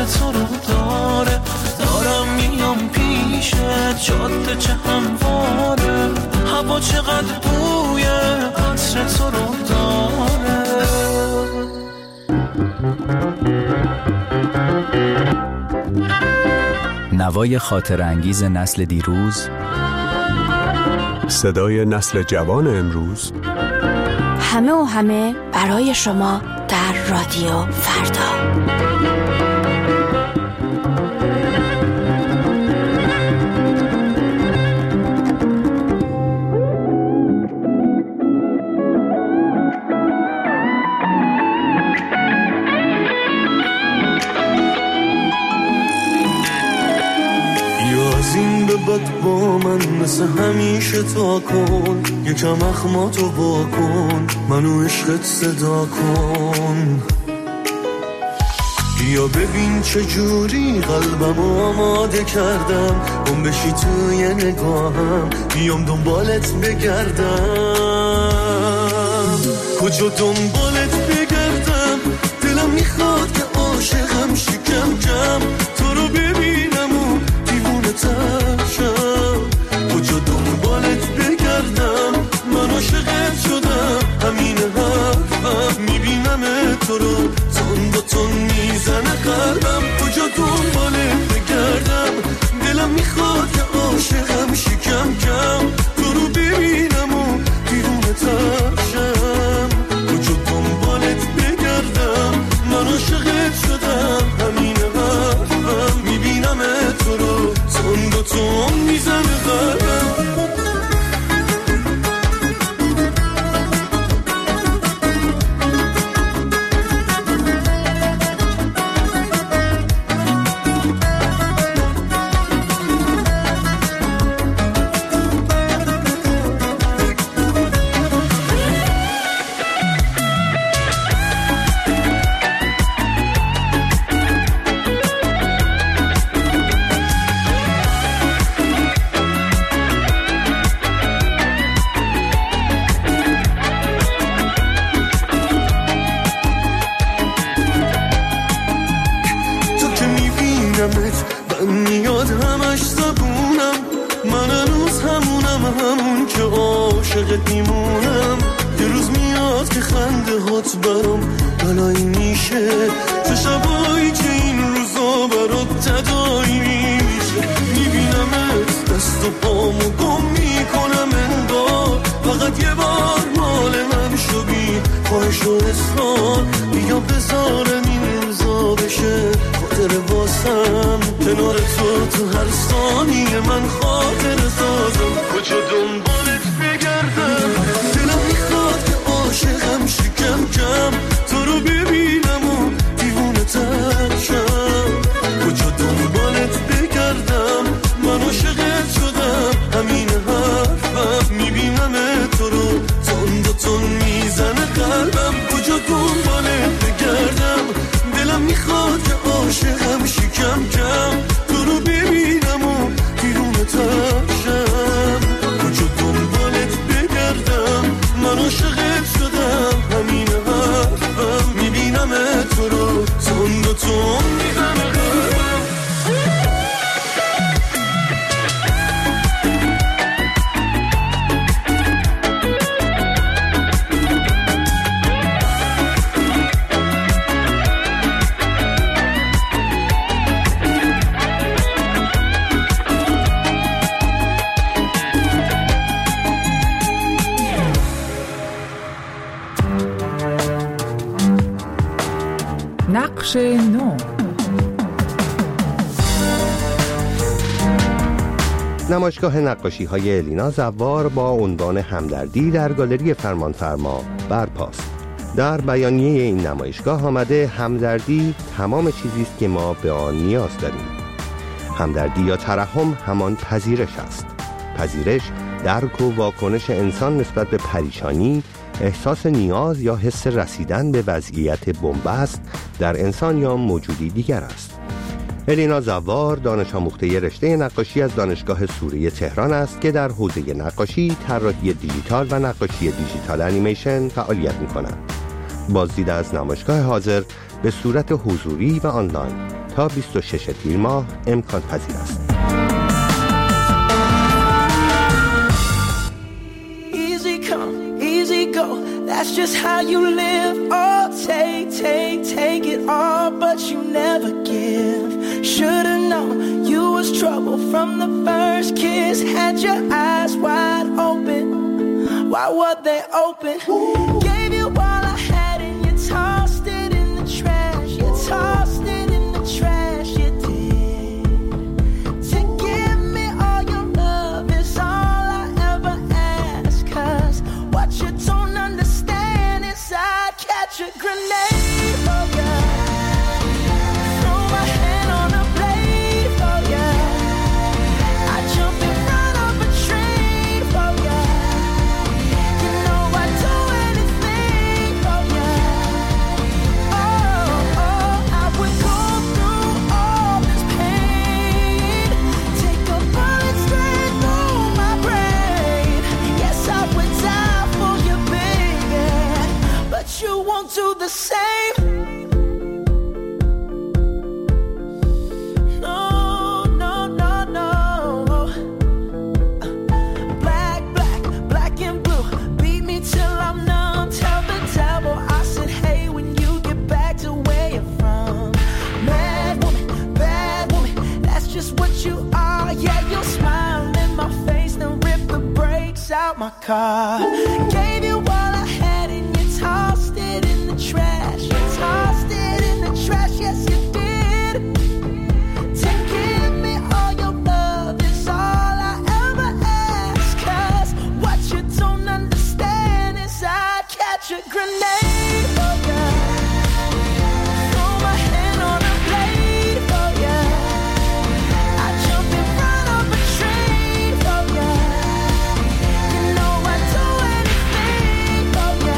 تو رو داره. دارم میام پیشت، جاده چه همواره، هوا چقدر بوی عطر تو رو داره. نوای خاطر انگیز نسل دیروز، صدای نسل جوان امروز، همه برای شما در رادیو فردا. بعد با من مثل همیشه تا کن، یکم اخماتو با کن، منو عشقت صدا کن. بیا ببین چجوری قلبمو آماده کردم، اون بشی توی نگاهم، بیام دنبالت بگردم. کجا دنبالت بگردم، دلم میخواد که عاشقم شی کم کم، تو رو ببینم و دیوونه ترشم. کجا دنبالت بگردم، من عاشقت شدم، همین حرفم، میبینم تو رو تون با تون میزنه قلبم. کجا دنبالت بگردم، دلم میخواد که عاشقم شی کم کم، تو رو ببینم و دیوونه ترشم. کجا دنبالت بگردم، من عاشقت شدم، همین حرفم، میبینم تو رو تون با تون میزنه قلبم. میمونم یه روز میاد که خنده هات برام بلایی میشه، چه شبایی که این روزا برات تدایی میشه. میبینمت دست و پامو گم میکنم انگار، فقط یه بار مال من شو بی خواهش و اصرار. بیا بذارم این روزا بشه خاطر واسم، کنار تو هر ثانیه من خاطر سازم. کجا دنبالت بگردم، دلم میخواد که عاشقم شی کم کم، تو رو ببینم و دیوونه ترشم. کجا دنبالت بگردم، من عاشقت شدم، همین حرفم، میبینم تو رو تون با تون میزنه قلبم. کجا دنبالت بگردم، دلم میخواد که عاشقم شی کم کم، تو رو ببینم و دیوونه ترشم. کجا دنبالت بگردم، من عاشقت شدم، همین حرفم، میبینم تو رو تون با تون میزنه قلبم. نقش نو. نمایشگاه نقاشی‌های الینا زوار با عنوان همدردی در گالری فرمانفرما برپاست. در بیانیه این نمایشگاه آمده همدردی تمام چیزی است که ما به آن نیاز داریم. همدردی یا ترحم همان پذیرش است. پذیرش درک و واکنش انسان نسبت به پریشانی، احساس نیاز یا حس رسیدن به وضعیت بنبست در انسان یا موجودی دیگر است. الینا زوار دانش آموخته رشته نقاشی از دانشگاه سوری تهران است که در حوزه نقاشی، طراحی دیجیتال و نقاشی دیجیتال انیمیشن فعالیت می‌کند. بازدید از نمایشگاه حاضر به صورت حضوری و آنلاین تا 26 تیر ماه امکان پذیر است. Easy come, easy go, that's just how you live. Oh, take it all, but you never give. Should've known you was trouble from the first kiss. Had your eyes wide open, why were they open? Gave you all I had and you tossed it in the trash. You tossed it in the trash, you did. To give me all your love is all I ever ask. 'Cause what you don't understand is I'd catch a grenade for ya. Throw my hand on a blade for ya. I'd jump in front of a train for ya. You know I'd do anything for ya. Oh, I would go through all this pain. Take a bullet straight through my brain. Yes, I would die for you, baby, but you won't do the same. No, no, no, no. Black and blue. Beat me till I'm numb. Tell the devil I said, hey, when you get back to where you're from. Mad woman, bad woman, that's just what you are. Yeah, you'll smile in my face, then rip the brakes out my car. Gave you all I had and you tossed it in the trash. You tossed it in the trash, yes you did. To give me all your love is all I ever ask. 'Cause what you don't understand is I'd catch a grenade for ya. Throw my hand on a blade for ya. I'd jump in front of a train for ya. You know I'd do anything for ya.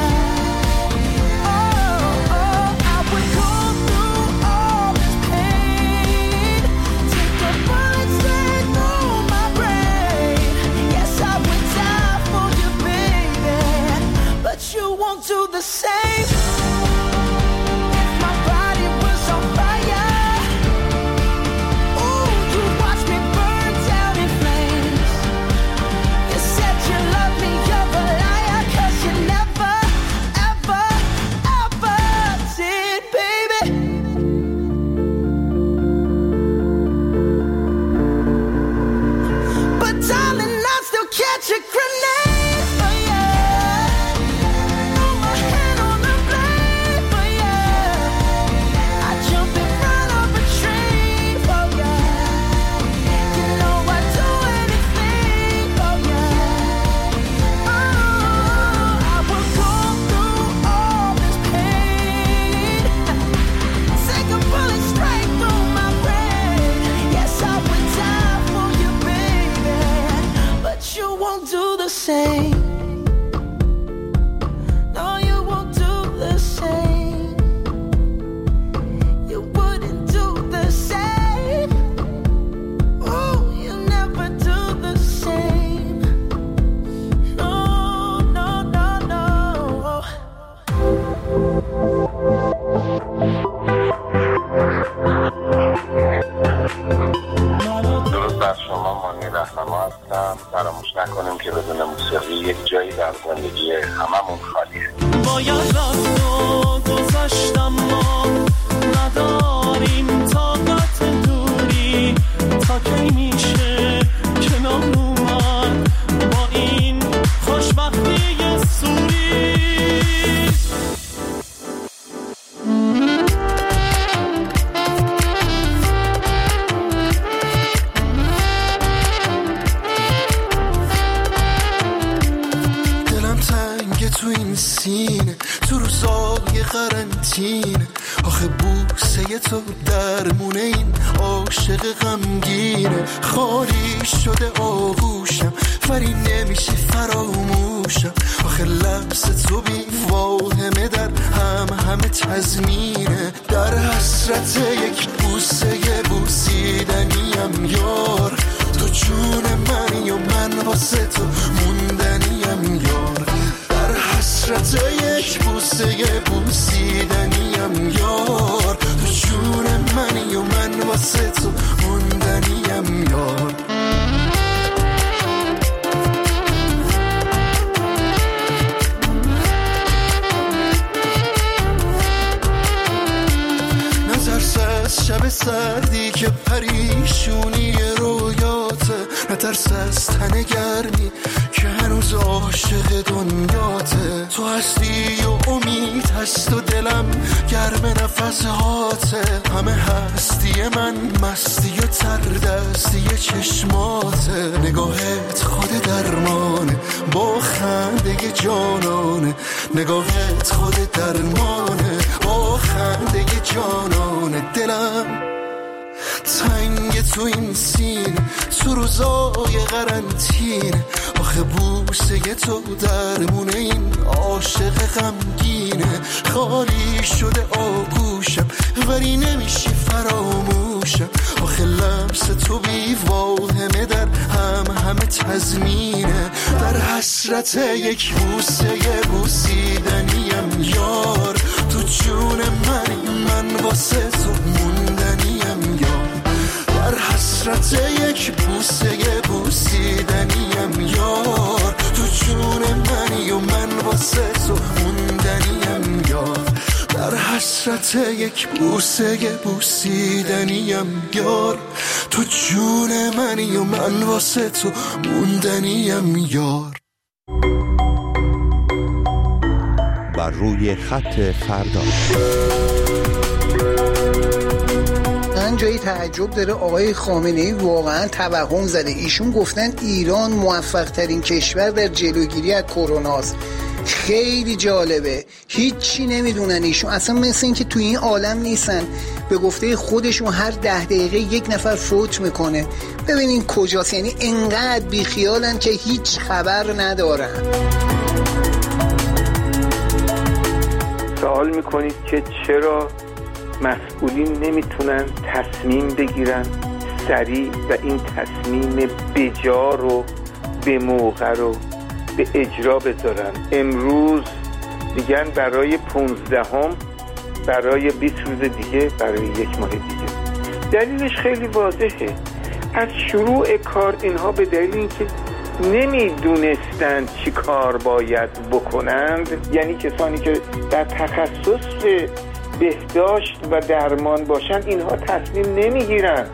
Oh, I would go through all this pain. Take a bullet straight through my brain. Yes, I would die for you, baby, but you won't do the same. If my body was on fire, ooh, you'd watch me burn down in flames. You said you loved me, you're a liar, 'cause you never, ever, ever did, baby. But darling, I'd still catch a grenade for ya. Throw my hand on the blade for ya. I'd jump in front of a train for ya. You know I'd do anything for ya. Oh, I would go through all this pain. Take a bullet straight through my brain. Yes, I would die for you, baby, but you won't do the same. No, you won't do the same. You wouldn't do the same. Oh, you never do the same. No, no, no, no. درود بر شما، مانی رهنما هستم. فراموش نکنیم که بدون موسیقی یک جایی در زندگی هممون خالیه. باید رفت و گذشتم، ما نداریم طاقت دوری. تا کی میشه کنار اومد با این خوشبختی سوری؟ دلم تنگ تو این سینه، تو روزای قرنطینه. آخه بوسه تو درمونه این عاشق غمگینه. خالی شده آغوشم ولی نمیشه فراموشم. آخه لمس تو بی واهمه در همه تضمینه. در حسرت یک بوسه بوسیدنیم یار. تو جون منی و من واسه تو موندنیم یار. در حسرت یک بوسه بوسیدنیم یار. تو جون منی و من ترس از تن گرمی که هنوز عاشق دنیاته. تو هستی و امید هست و دلم گرم نفس هاته. همه هستی من مستی و تردستی چشماته. نگاهت خود درمانه با خنده جانانه. نگاهت خود درمانه با خنده جانانه. دلم تنگ تو این سین تو روزای قرنطین. آخه بوسه تو درمون این عاشق غمگینه. خالی شده آگوشم ولی نمیشی فراموشم. آخه لمس تو بی واهمه در همه تضمینه. در حسرت یک بوسه بوسیدنیم یار. تو جون من واسه تو موندنیم یار. در حسرت یک بوسه بوسیدنیم یار. تو جون منی و من واسه تو موندنیم یار. در حسرت یک بوسه بوسیدنیم یار. تو جون منی و من واسه تو موندنیم یار. بر روی خط فردا. من جایی تعجب داره آقای خامنه‌ای واقعا توهم زده. ایشون گفتن ایران موفق ترین کشور در جلوگیری از کرونا است. خیلی جالبه، هیچی نمیدونن ایشون، اصلا مثل این که توی این عالم نیستن. به گفته خودشون هر 10 دقیقه یک نفر فوت میکنه. ببینین کجاست، یعنی انقدر بیخیالن که هیچ خبر ندارن. سوال میکنید که چرا مسئولین نمیتونن تصمیم بگیرن سریع و این تصمیم بجا رو به موقع رو به اجرا بذارن. امروز میگن برای 15ام، برای 20 روز دیگه، برای 1 ماه دیگه. دلیلش خیلی واضحه. از شروع کار اینها به دلیل اینکه نمیدونستند چی کار باید بکنند، یعنی کسانی که در تخصص بهداشت و درمان باشن، اینها تصمیم نمیگیرن.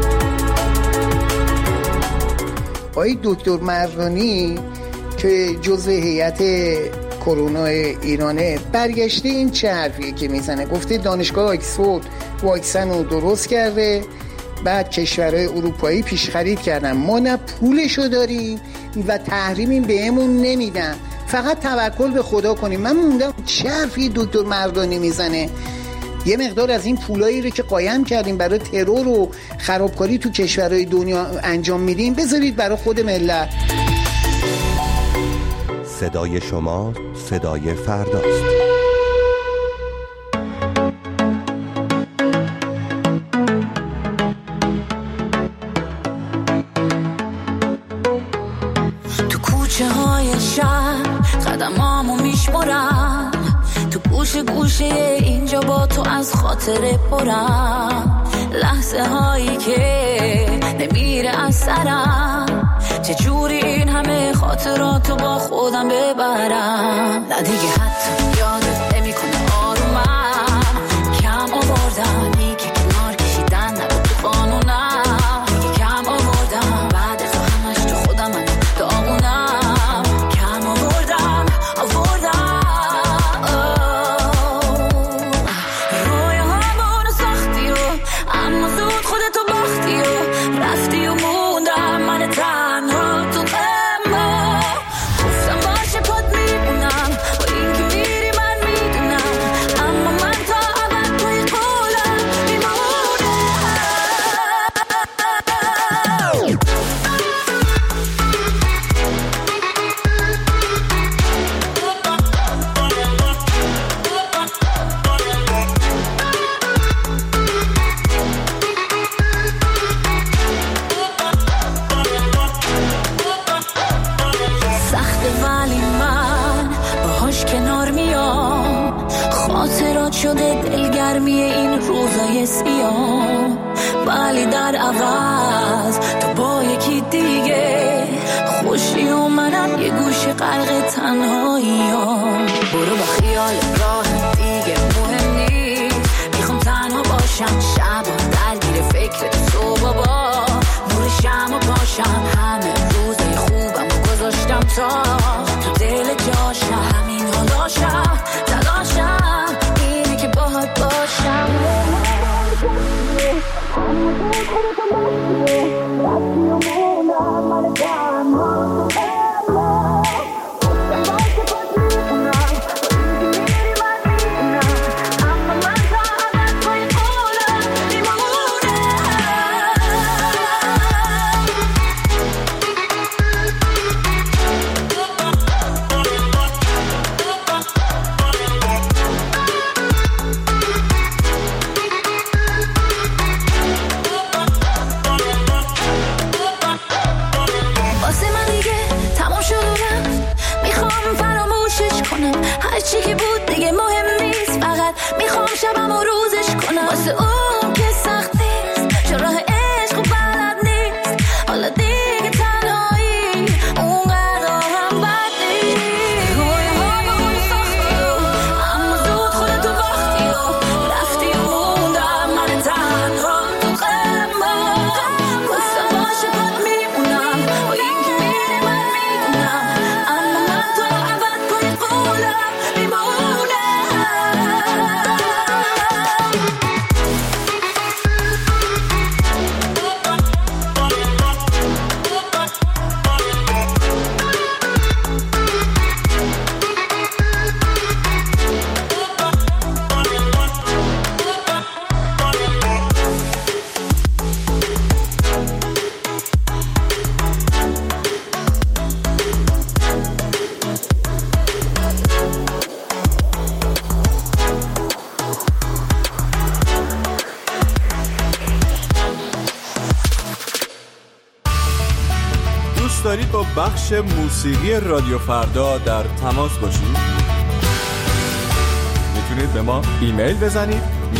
آقای دکتر مردانی که جزء هیئت کرونا ایرانه برگشته این چه حرفیه که میزنه؟ گفته دانشگاه آکسفورد واکسن رو درست کرده، بعد کشورهای اروپایی پیش خرید کردن، ما نه پولشو داریم و تحریمیم بهمون نمیدن، فقط توکل به خدا کنیم. من موندم چه حرفی دکتر مردانی میزنه؟ یه مقدار از این پولایی رو که قایم کردیم برای ترور و خرابکاری تو کشورهای دنیا انجام میدیم بذارید برای خود ملت. صدای شما صدای فرداست. تو کوچه های شهر قدمامو میشمارم، تو گوشه گوشه اینجا با تو از خاطر پرم، لحظه هایی که نمیره از سرم، چجوری این همه خاطراتو با خودم ببرم. نه دیگه حتی یادت نمیکنه آرومم، کم آوردم دیگه کنار کشیدن نبود تو قانونم، دیگه کم آوردم بعد از همش تو خودم من داغونم، کم آوردم روی همونو ساختی و اما زود خودتو باختی و رفتی و موندم من تنها تو اما گفتم باشه پات میمونم با این که میری من میدونم، اما من تا ابد توی قولم میمونم. سخته ولی من باهاش کنار میام، خاطرات شده دلگرمی این روزای سیام، ولی در عوض تو با یکی دیگه خوشی و منم یه گوشه غرق تنهاییام. برو با خیال راه دیگه مهم نیست، میخوام تنها باشم شب درگیر فکر تو صبح با نور شمع و پاشم همه اتاق تو دل جاشم این حالاشم تلاشم اینه که باهات باشم هرچی که بود دیگه مهم نیست، فقط میخوام شبم و روزش کنم واسه اون که سخت نیست، چون راه عشق و بلد نیست، حالا دیگه تنهایی اونقدر هم بد نیست. رویها با اون سختی اما زود خودتو وقتی رفتی و موندم من تنها تو قلبم، واسه عاشقات میمونم و این که میره من میدونم، اما من تو عوض کنی قولم دارید با بخش موسیقی رادیو فردا در تماس باشید؟ میتونید به ما ایمیل بزنید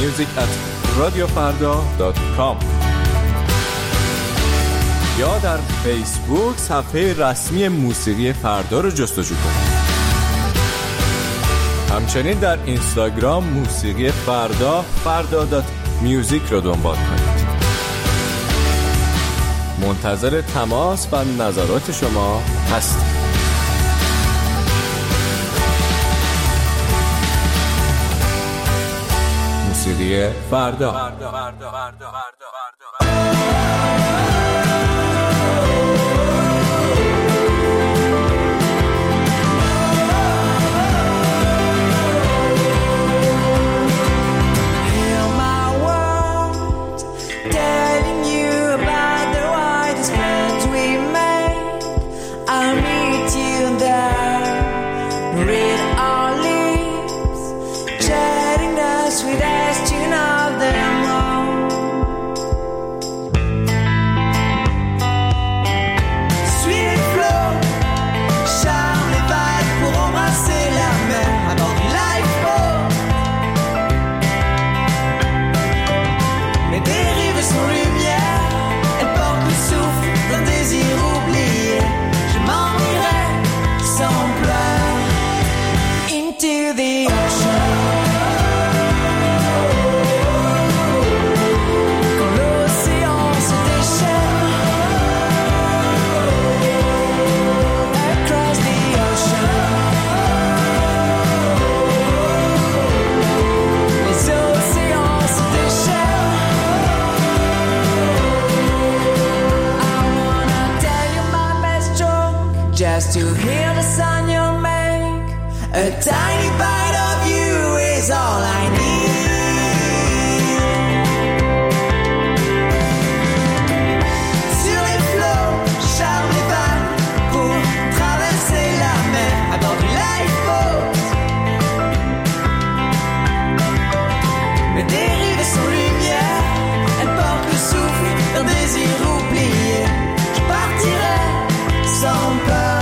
music@radiofarda.com یا در فیسبوک صفحه رسمی موسیقی فردا رو جستجو کنید. همچنین در اینستاگرام موسیقی فردا farda.music رو دنبال کنید. منتظر تماس و نظرات شما هستیم. موسیقی فردا. Just to hear the sound you make, a tiny bite of you is all I need. Sur les flots, charme les vagues pour traverser la mer à bord du lifeboat. Mes dérives sont lumière, elles portent le souffle d'un désir oublié. Je partirai sans peur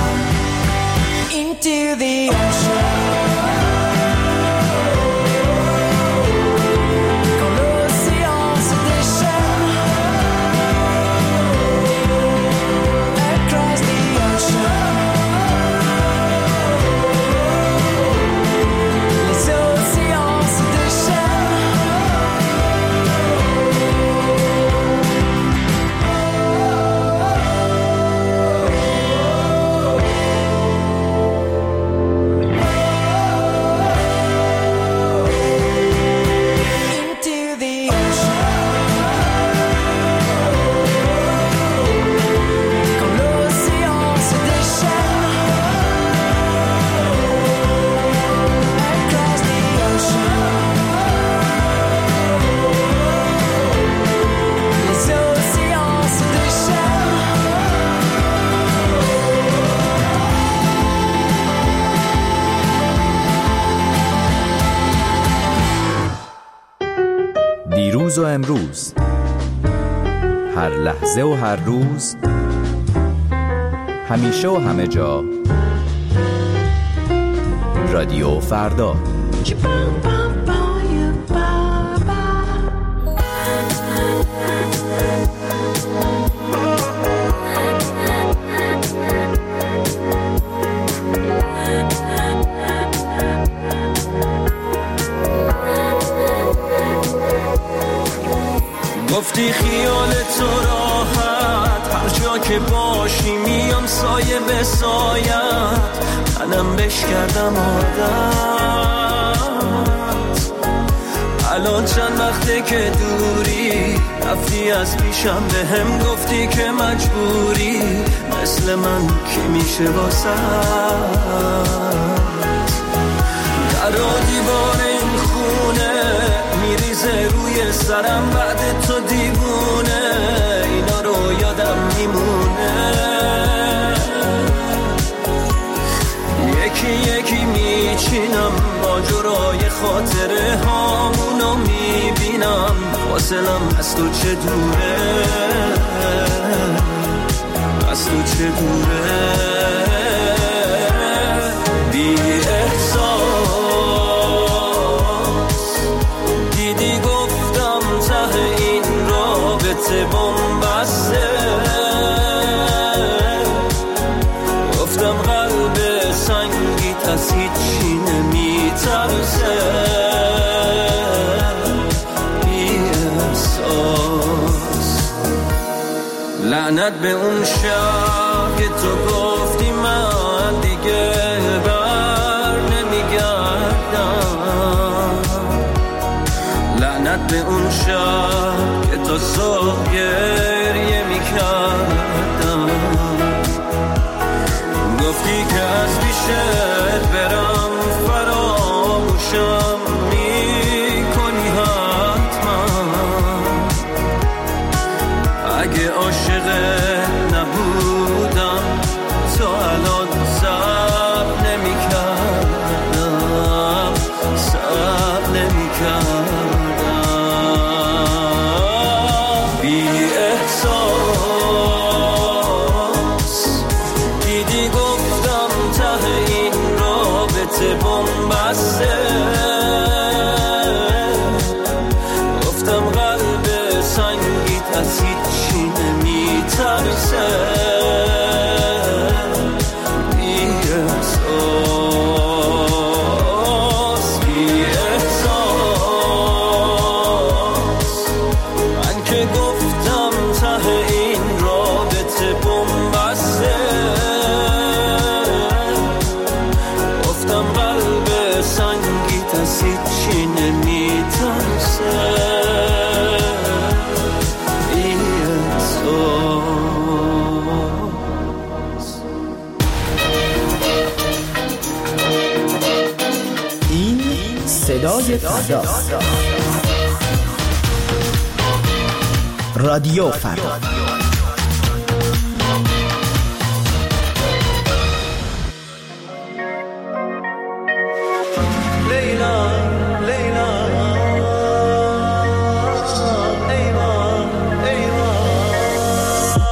into the ocean. دیروز و امروز، هر لحظه و هر روز، همیشه و همه جا. رادیو فردا. گفتی خیال تو راحت، هر جا که باشی میام سایه به سایت، منم بش کردم عادت. الان چند وقته که دوری، رفتی از پیشم به هم گفتی که مجبوری، مثل من کی میشه واسه در دیوار این خونه میریزه روی سرم بعد تو دیوونه، اینا رو یادم میمونه. یکی یکی میچینم ماجرای خاطره هامونو میبینم، فاصلم از تو چه دوره، از تو چه دوره. بی احساس دیدی گفتم ته این رابطه بنبسته، گفتم قلب سنگیت از هیچی نمیترسه. بی احساس لعنت به اون شب که تو گفتی من دیگه بر نمیگردم، لعنت به اون شب که تو صبح گریه میکردم، گفتی که از پیشت برم فراموشم میکنی حتما، اگه عاشقت نبودم تو الان صبر نمیکردم، صبر نمیکردم. بی احساس دیدی گفتم ته این رابطه بنبسته، گفتم قلب سنگیت از هیچی نمیترسه. بی احساس، بی احساس من که گفتم ته این رابطه بنبسته، گفتم قلب سنگیت از هیچی نمیترسه. این صدای فردا، رادیو فردا. لیلا لیلا ایوان ایوان،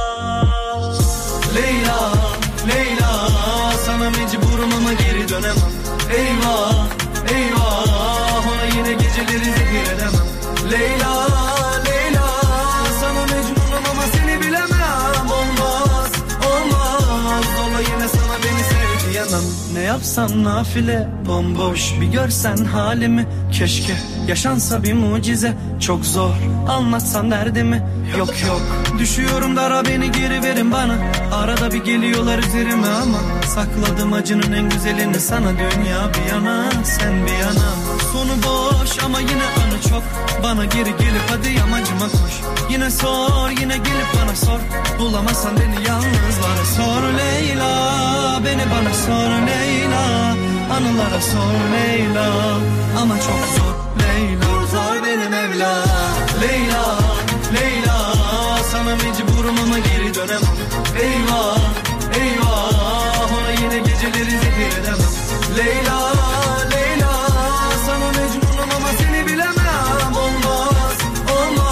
لیلا لیلا sana mecburum ama geri dönemem. Eyvah eyvah ona yine geceleri zehir edemem. Leyla Leyla sana mecburum ama seni bilemem. Olmaz olmaz ola yine sana beni sev diyemem. Ne yapsam nafile bomboş, bir görsen halimi. Keşke yaşansa bir mucize, çok zor anlatsam derdimi. Yok yok düşüyorum dara, beni geri verin bana. Arada bir geliyorlar üzerime ama sakladım acının en güzelini sana. Dünya bir yana sen bir yana, sonu boş ama yine anı çok. Bana geri gelip hadi yamacıma koş. Yine sor yine gelip bana sor, bulamazsan beni yalnız bana sor. Leyla beni bana sor Leyla, anılara sor Leyla, ama çok zor Leyla. Kurtar beni Mevla. Leyla Leyla sana mecburum ama geri dönemem. Eyvah eyvah ona yine geceleri zehir edemem. Leyla Leyla sana mecburum ama seni bilemem. Olmaz olmaz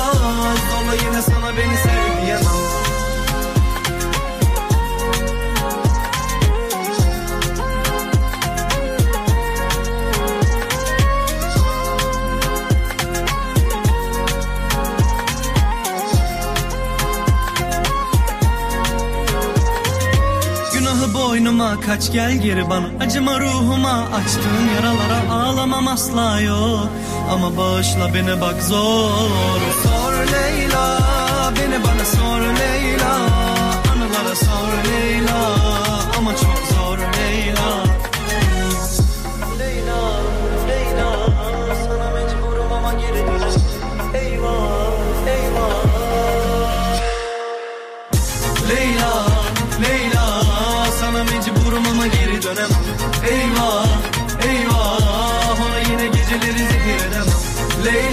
kaç gel geri bana. Acıma ruhuma, açtığın yaralara ağlamam asla yok. Ama bağışla beni bak zor. Sor Leyla, beni bana sor Leyla. Anılara sor Leyla, ama çok zor Leyla. Leyla, Leyla, sana mecburum ama geri dön. Eyvah, eyvah. Leyla, Leyla, sana mecburum ama geri dönemem. Eyvah, eyvah, ona yine geceleri zehir edemem. Leyla.